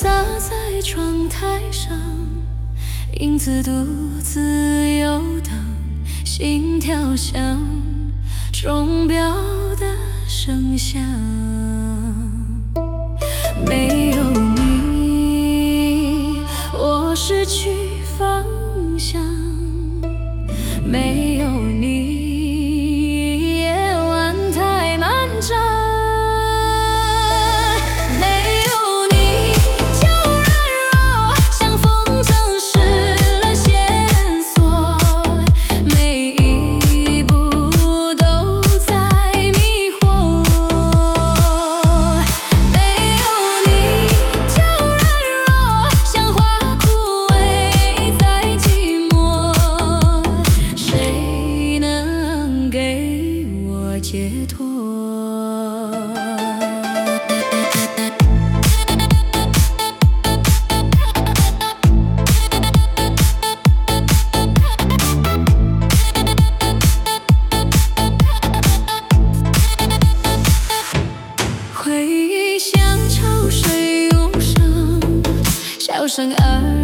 洒在窗台上，影子独自游荡，心跳响，钟表的声响。没有你，我失去方向。没有你，夜晚太漫长。没有你，就软弱，像风筝失了线索，每一步都在迷惑。没有你，就软弱，像花枯萎在寂寞。谁能给我解脱？回忆像潮水涌上，小声而